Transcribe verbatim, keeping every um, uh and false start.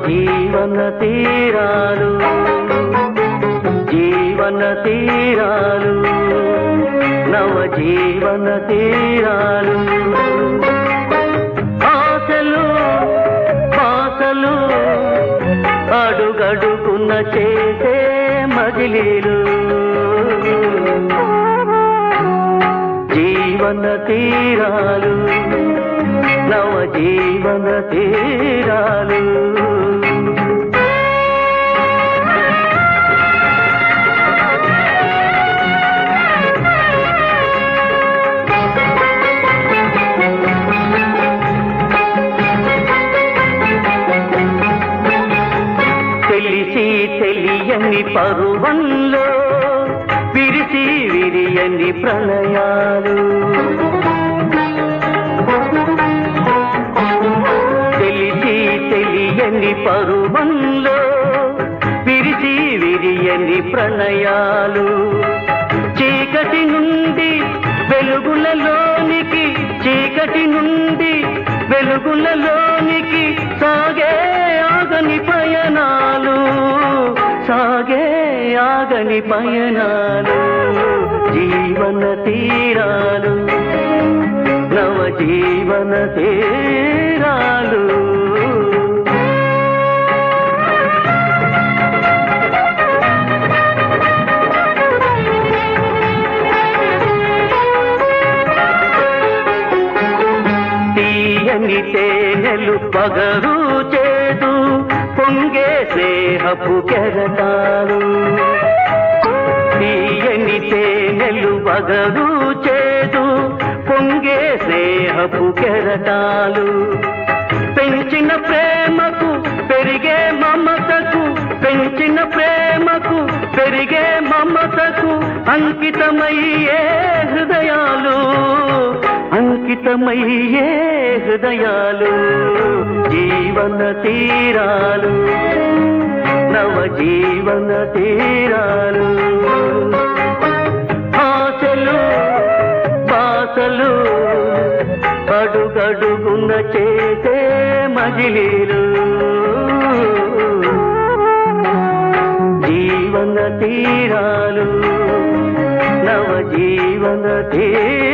జీవన తీరాలు జీవన తీరాలు నవ జీవన తీరాలు ఆశలు ఆశలు అడుగడుగున చేసే మజిలీలు జీవన తీరాలు నవ జీవన తీరాలు తెలిసి తెలియని పరువంలో విరిసి విరియని ప్రణయాలు తెలిసి తెలియని పరువంలో విరిసి విరియని ప్రణయాలు చీకటి నుండి వెలుగులలోనికి చీకటి నుండి వెలుగులలోనికి సాగే ఆగని పయనాలు సాగే ఆగని పయనాలు జీవన తీరాలు నవ జీవన తీరాలు తీయని తేనెలు పగరు చేదు పొంగే స్నేహపు కెరటాలు తీయని తేనెలు పగరు చేదు పొంగే స్నేహపు కెరటాలు పెంచిన ప్రేమకు పెరిగే మమతకు పెంచిన ప్రేమకు పెరిగే మమతకు అంకితమయ్యే హృదయాలు అంకితమయ్యే హృదయాలు జీవన తీరాలు నవ జీవన తీరాలు ఆశలు బాసలు అడుగడుగున చేసే మజిలీలు జీవన తీరాలు నవ జీవన తీరాలు